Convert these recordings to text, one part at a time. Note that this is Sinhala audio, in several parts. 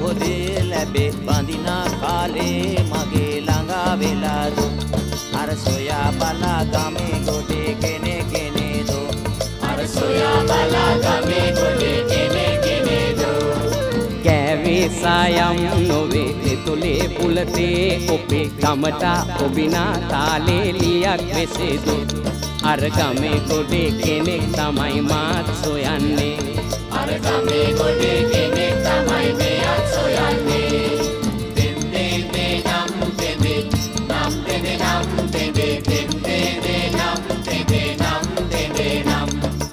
බොහෝදේ ලැබේ බඳිනා කාලේ මගේ ළඟා වෙලාද අර සොයා බලා ගමේ ගොඩේ කෙනෙක් නේදෝ අර සොයා බලා ගමේ ගොඩේ කෙනෙක් නේදෝ කෑවේ සායම් නොවේ දෙතුලේ පුලතේ ඔබේ ගමට ඔබිනා තාලේ ලියක් වෙසේදු අර ගමේ ගොඩේ කෙනෙක් තමයි මාත් සොයන්නේ අර ගමේ ගොඩේ කෙනෙක් තමයි මෙයත් සොයන්නේ දෙන්නේ නම් දෙන්නේ නම් දෙන්නේ නම් දෙන්නේ දෙන්නේ නම් දෙන්නේ නම් දෙන්නේ නම්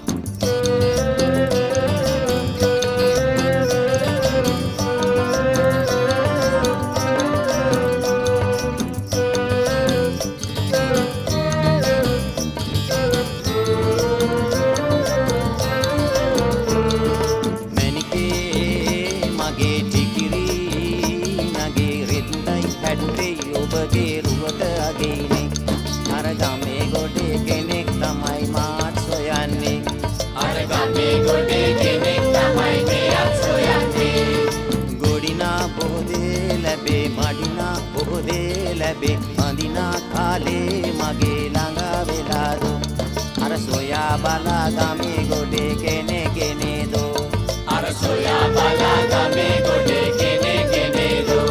ඔබගේ රුවට අගිනේ අර ගමේ ගොඩේ කෙනෙක් තමයි මාත් සොයන්නේ අර ගමේ ගොඩේ කෙනෙක් තමයි මෙයත් සොයන්නේ ගොඩිනා බොහෝදේ ලැබේ මඩිනා බොහෝදේ ලැබේ බඳිනා කාලේ මගේ ළඟා වෙලාද අර සොයා බලා ගමේ ගොඩේ කෙනෙක් නේදෝ අර සොයා බලා ගමේ ගොඩේ කෙනෙක් නේදෝ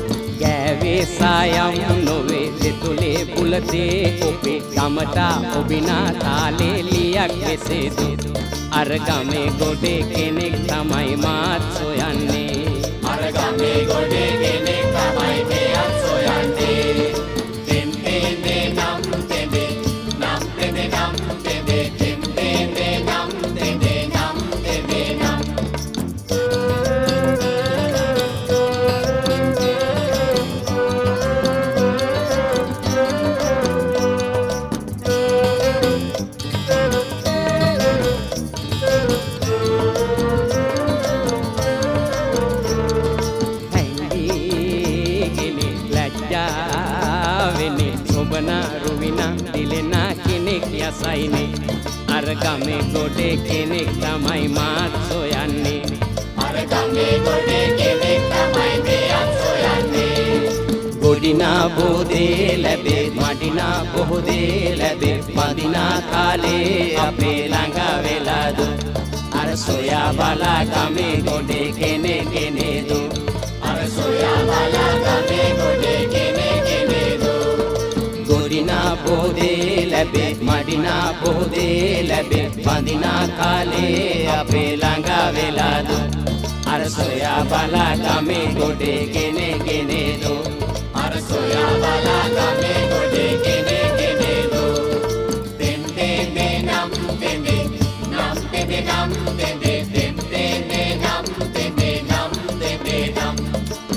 සායම් නොවේ දෙතුලේ පුලතේ ඔබේ ගමට ඔබිනා තාලේ ලියක් වෙසේදු අර ගමේ ගොඩේ කෙනෙක් තමයි මාත් සොයන්නේ අර ගමේ ගොඩේ කෙනෙක් තමයි මෙයත් සොයන්නේ දෙන්නේ නම් දෙන්නේ නම් දෙන්නේ නම් දෙන්නේ දෙන්නේ නම් දෙන්නේ නම් දෙන්නේ නම් යසයිනේ අර ගමේ ගොඩේ කෙනෙක් තමයි මාත් සොයන්නේ අර ගමේ ගොඩේ කෙනෙක් තමයි මෙයත් සොයන්නේ ගොඩිනා බොහෝදේ ලැබේ මඩිනා බොහෝදේ ලැබේ බඳිනා කාලේ අපේ ළඟ වෙලාද අර සොයා බලා ගමේ ගොඩේ කෙනෙක් නේදු අර සොයා බලා ගමේ ගොඩේ කෙනෙක් නේදු ගොඩිනා බොහෝදේ ලැබේ මඩිනා බොහෝදේ ලැබේ බඳිනා කාලේ අපේ ළඟ වෙලාද අර සොයා බලා ගමේ ගොඩේ කෙනෙක් නේදෝ අර සොයා බලා ගමේ ගොඩේ කෙනෙක් නේදෝ දෙන්නේ නම් දෙන්නේ නම් දෙන්නේ නම් දෙන්නේ දෙන්නේ නම් දෙන්නේ නම් දෙන්නේ නම්